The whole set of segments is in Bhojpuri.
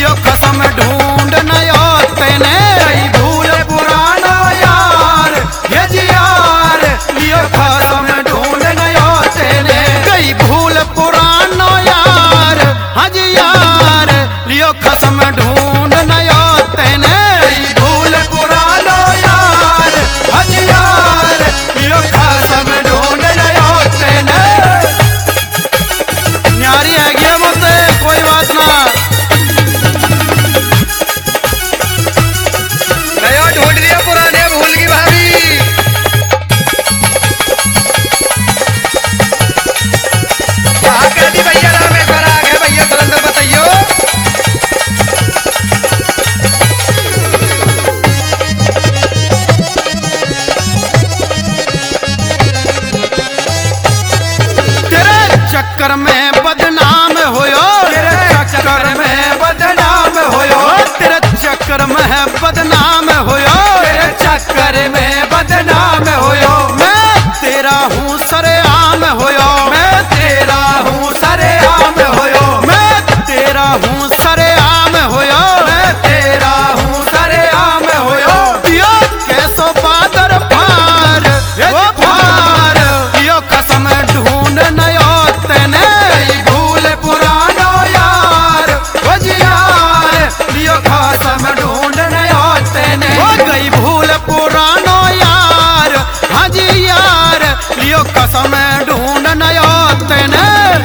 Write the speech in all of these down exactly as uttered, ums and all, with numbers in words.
लियो कसम ढूंढ नयो तेने कई भूल पुराना यार ये जी यार लियो कसम ढूंढ नयो तेने कई भूल पुरानो यार हज यार लियो कसम ढूंढ नयो तेने कई भूल पुरानो यार हज यार लियो कसम ढूंढ नयो तेने न्यारी है गया मुझे कोई बात ना नया ढूंढ लिया पुराने भूल की भाभी क्या कहती भैया रामेश्वर आ गए भैया सुरेंद्र बताइयो तेरे चक्कर में बदनाम होयो तेरे चक्कर में बदनाम होयो तेरे चक्कर में बदनाम होयो तेरे चक्कर में बदनाम होयो मैं तेरा हूँ सरेआम होयो मैं तेरा हूँ सरेआम होयो मैं तेरा हूँ सरेआम होयो मैं तेरा हूँ सरेआम होयो यो कैसो बादर पार वो पार यो कसम ढूंढ नयो तेने कई भूल पुरानो यार वो जी यार लियो कसम ढूंढ नयो तेने वो गई भूल पुरानो यार हाँ जी यार लियो कसम ढूंढ नयो तेने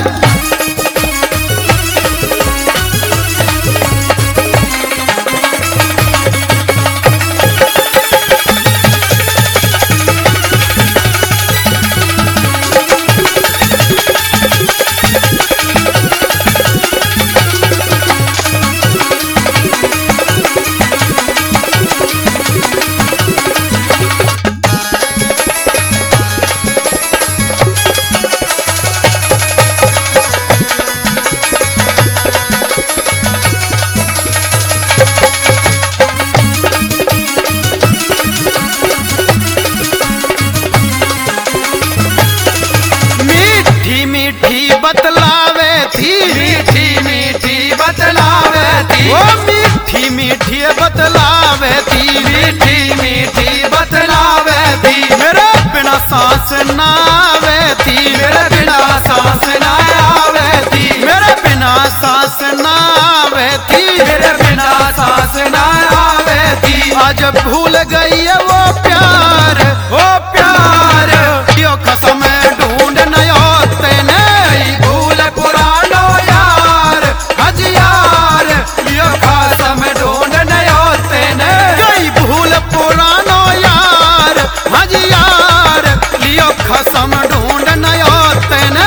मीठी मीठी बतलावे थी मीठी मीठी बतलावे थी वो मीठी मीठी बतलावे थी मीठी मीठी बतलावे थी मेरे बिना सांस ना आवे थी मेरे बिना सांस ना आवे थी मेरे बिना सांस ना आवे थी मेरे बिना सांस ना आवे थी आज भूल गई है वो प्यार वो प्यार यो कसम ढूंढ नयो तेने कई भूल पुरानो यार हज यार यो कसम ढूंढ नयो तेने कई भूल पुरानो यार हज यार लियो कसम ढूंढ नयो तेने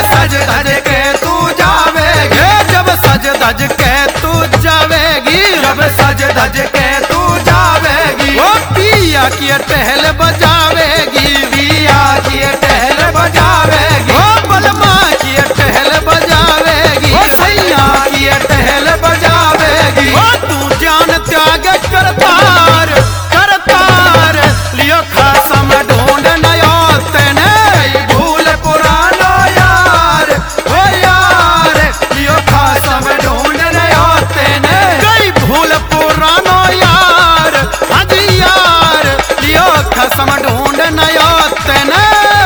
सज धज के तू जावेगी, ये जब सज धज के तू जावेगी, जब सज धज के तू जावेगी, वो पिया की टहल बजावेगी, पिया की टहल बजावेगी, वो बलमा की टहल बजावेगी, वो सैया की टहल बजावेगी। वो तू जान त्याग करतार करतार लियो खासम ढूंढ नयो तेने, भूल पुरानो यार, ओ यार लियो खासम ढूंढ नयो तेने, कई भूल पुरानो यार, हाजी यार लियो खासम ढूंढ नयो तेने।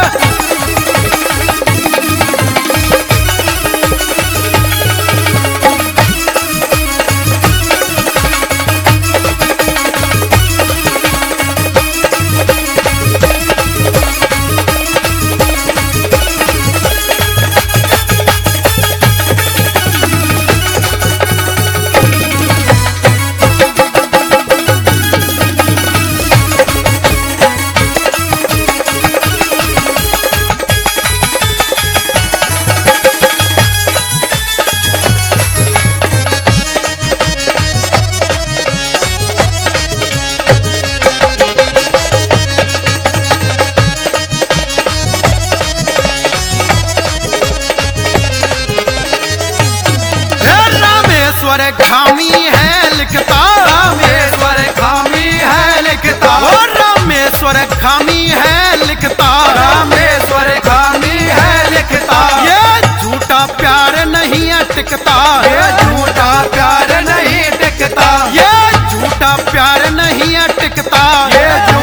रामेश्वर खामी है लिखता, रामेश्वर खामी है लिखता, ओ रामेश्वर खामी है लिखता, रामेश्वर खामी है लिखता, ये झूठा प्यार नहीं है टिकता, ये झूठा प्यार नहीं टिकता, ये झूठा प्यार नहीं है टिकता, ये